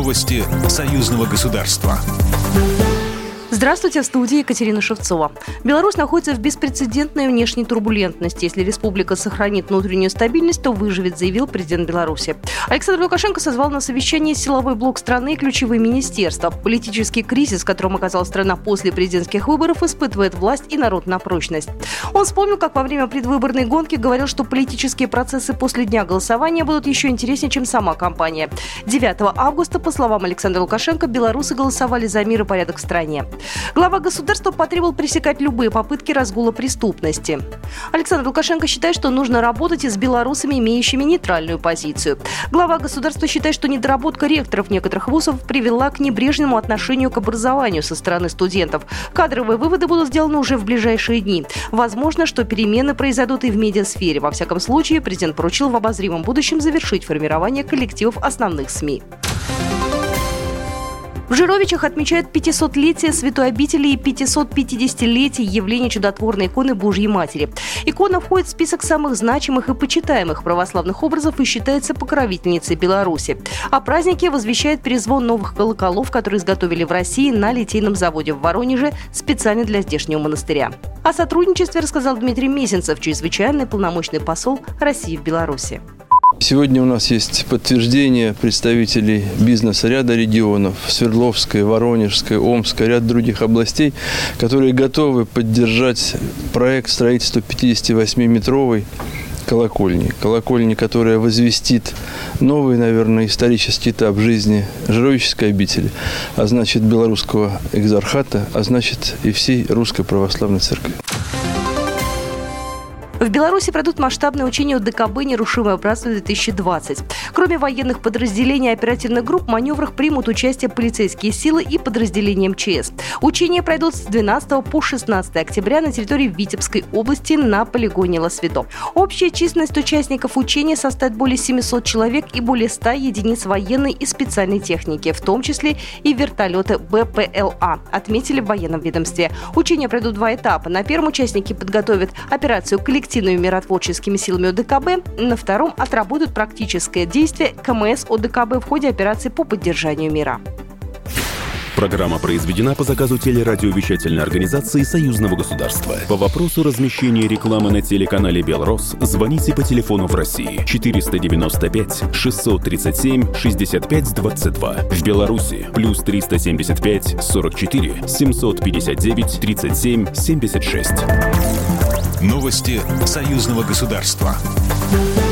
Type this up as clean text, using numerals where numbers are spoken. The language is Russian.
Новости союзного государства. Здравствуйте, в студии Екатерина Шевцова. Беларусь находится в беспрецедентной внешней турбулентности. Если республика сохранит внутреннюю стабильность, то выживет, заявил президент Беларуси. Александр Лукашенко созвал на совещание силовой блок страны и ключевые министерства. Политический кризис, в котором оказалась страна после президентских выборов, испытывает власть и народ на прочность. Он вспомнил, как во время предвыборной гонки говорил, что политические процессы после дня голосования будут еще интереснее, чем сама кампания. 9 августа, по словам Александра Лукашенко, белорусы голосовали за мир и порядок в стране. Глава государства потребовал пресекать любые попытки разгула преступности. Александр Лукашенко считает, что нужно работать и с белорусами, имеющими нейтральную позицию. Глава государства считает, что недоработка ректоров некоторых вузов привела к небрежному отношению к образованию со стороны студентов. Кадровые выводы будут сделаны уже в ближайшие дни. Возможно, что перемены произойдут и в медиасфере. Во всяком случае, президент поручил в обозримом будущем завершить формирование коллективов основных СМИ. В Жировичах отмечают 500-летие Святой обители и 550-летие явления чудотворной иконы Божьей Матери. Икона входит в список самых значимых и почитаемых православных образов и считается покровительницей Беларуси. О празднике возвещает перезвон новых колоколов, которые изготовили в России на литейном заводе в Воронеже специально для здешнего монастыря. О сотрудничестве рассказал Дмитрий Мезенцев, чрезвычайный полномочный посол России в Беларуси. Сегодня у нас есть подтверждение представителей бизнеса ряда регионов – Свердловской, Воронежской, Омской, ряд других областей, которые готовы поддержать проект строительства 58-метровой колокольни. Колокольни, которая возвестит новый, наверное, исторический этап жизни Жировической обители, а значит, белорусского экзархата, а значит, и всей Русской Православной Церкви. В Беларуси пройдут масштабные учения ОДКБ «Нерушимое братство-2020». Кроме военных подразделений и оперативных групп, в маневрах примут участие полицейские силы и подразделения МЧС. Учения пройдут с 12 по 16 октября на территории Витебской области на полигоне Лосвидо. Общая численность участников учения составит более 700 человек и более 100 единиц военной и специальной техники, в том числе и вертолеты БПЛА, отметили в военном ведомстве. Учения пройдут в 2 этапа. На первом участники подготовят операцию коллективными миротворческими силами ОДКБ, на втором отработают практическое действие КМС ОДКБ в ходе операции по поддержанию мира. Программа произведена по заказу телерадиовещательной организации Союзного государства. По вопросу размещения рекламы на телеканале «Белрос» звоните по телефону в России 495 637 65 22. В Беларуси плюс 375 44 759 37 76. Новости союзного государства.